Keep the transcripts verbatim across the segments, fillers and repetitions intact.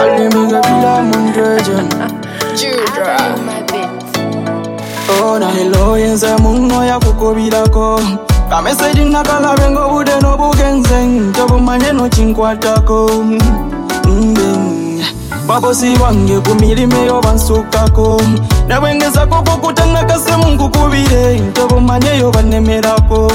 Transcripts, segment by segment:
Kalimega bila mundreje Judra. Oh na hello yenze muno ya kukobilako Kamesedi nakala bengo bude no bugenze Tobo maneno chinkwatako Babosi wange kumilime yo bansukako Nabwengeza koko kutanga kase mungu kubire Tobo manyeyo banemerako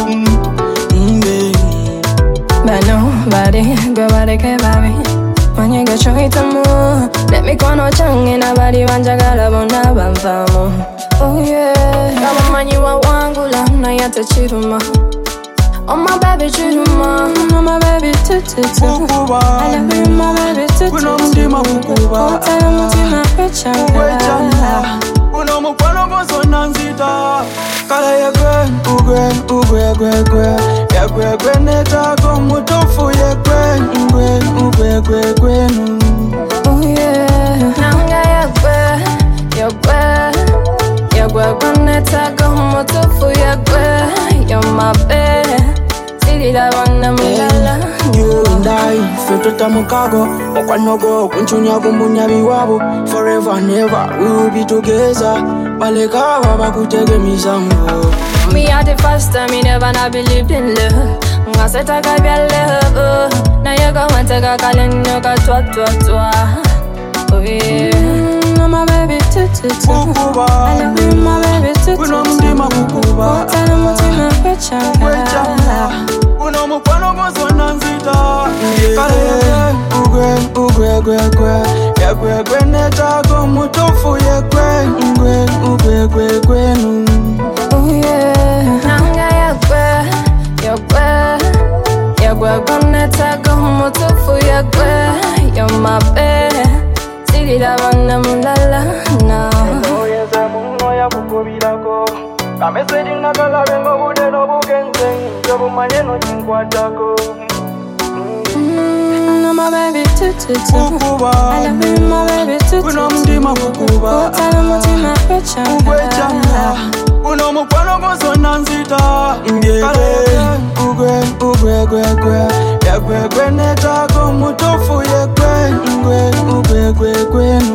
Bano bari gwe bareke babi Manyega chohitamu Nemikono change na bari banjagala bona banvamu Oh yeah Kabamanyi wa wangula na yate chiruma Oh my baby chiruma Oh my baby tututu Kukuba I love you my baby tututu Kuno mdima kukuba Otaya mutima kwechanga Kuno mukwano gozo nanzita Kala yekwe, ugwe, ugwe, gwe, gwe Yekwe, gwe netako mutofu yekwe Ugwe, ugwe, gwe, gwe Oh yeah Nanga yekwe, yekwe Yekwe, gwe netako mutofu yekwe You're my baby Sirira wana mulala You and I, fetota mukago Okwanogo, kunchunya kumunya biwabo Forever and ever, we will be together Baleka baba kutege misango Me at the first time, me never not believed in love Nga seta kabya love Na yega wantega kalendo ka twa twa twa Oh yeah Mm, my baby tututu Kukuba I love you my baby tututu Kuno mdima kukuba Otana mutima kwechanga Kuno mukwano gozo nanzita Kala yekwe, ugwe, ugwe, gwe, gwe Yekwe, gwe netako mutofu yekwe Ugwe, ugwe, gwe, gwe Oh yeah Nanga yekwe, yekwe Yekwe, gwe netako mutofu yekwe You're my baby Sirira wana mulala now Oyenze muno ya kukubilako Kamesedi nakala bengo bude no bugenze Jobu maneno chinkwatako Mm, my baby tututu Kukuba I love you my baby tututu Kuno mdima kukuba Otana mutima kwechanga Kwechanga Kuno mukwano gozo nanzita Kala yekwe, ugwe, ugwe, gwe, gwe Yekwe, gwe netako mutofu yekwe Ugwe, ugwe, gwe, gwe